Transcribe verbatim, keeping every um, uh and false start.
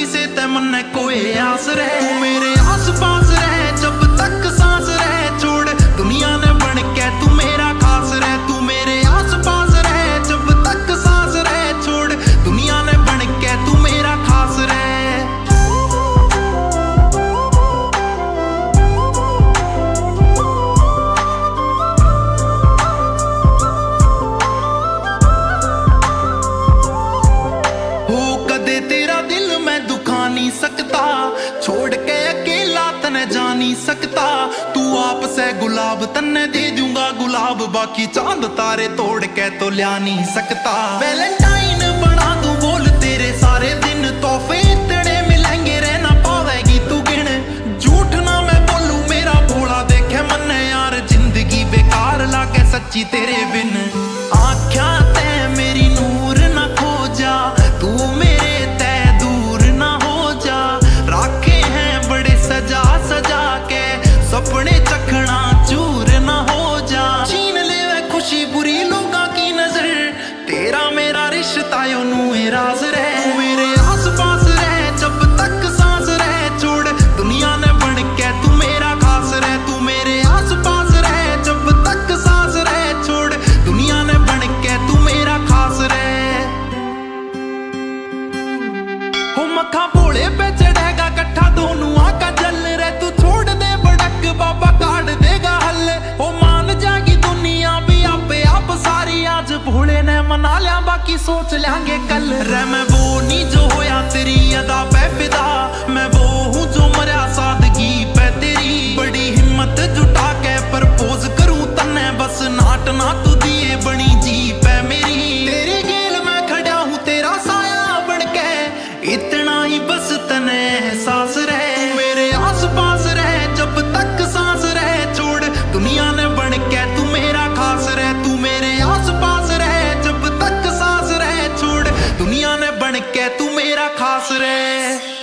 किसे ते मन कोई आस रहे। तू मेरे आस पास रहे जब तक सांस रहे, छोड़ दुनिया ने बन के तू मेरा खास रहे। तू मेरे आस पास रहे जब तक सांस रहे, छोड़ दुनिया ने बन के तू मेरा खास रहे। सकता छोड़ के अकेला तने जा नहीं सकता, तू आप से गुलाब तन्ने दे दूंगा गुलाब, बाकी चांद तारे तोड़ के तो ला नहीं सकता। वैलेंटाइन बना दूं बोल तेरे सारे दिन, तोहफे इतने मिलेंगे रहना पावेगी तू गिन। झूठ ना मैं बोलूं मेरा भोला देखे मन यार, जिंदगी बेकार लागे सच्ची तेरे बिन। आँखा ते मेरी नूर ना खो जा, तू मेरे सपने चखना चूर ना हो जा। छीन ले वे खुशी बुरी लोगों की नजर, तेरा मेरा रिश्ता यो नू राज रहे। मेरे आस पास रहे जब तक सांस रहे, छोड़ दुनिया ने बन के तू मेरा खास रहे। तू मेरे आस पास रहे जब तक सांस रहे, छोड़ दुनिया ने बन के तू मेरा खास रहे। हो मक्खा भोले पे चढ़ेगा कट्ठा दोनों आका जल रहे, तू छोड़ दे बाबा काट देगा हल। ओ मान जाएगी दुनिया भी आपे आप सारी, आज भोले ने मना लिया बाकी सोच लेंगे कल। रे मैं वो नहीं जो होया तेरी अदा पे फिदा, मैं वो हूँ जो मरा सादगी पे तेरी। बड़ी हिम्मत जुटा के प्रपोज करूं तन्ने, बस नाट ना तू दिए बनी जी पे मेरी। तेरे गेल मैं खड़ा हूँ तेरा साया बन के, इतना ही बस तने एहसास रहे। मेरे आस पास रहे जब तक सांस रहे, छोड़ दुनिया ने बन के तू मेरा खास रहे। तू मेरे आस पास रहे जब तक सांस रहे, छोड़ दुनिया ने बन के तू मेरा खास रहे।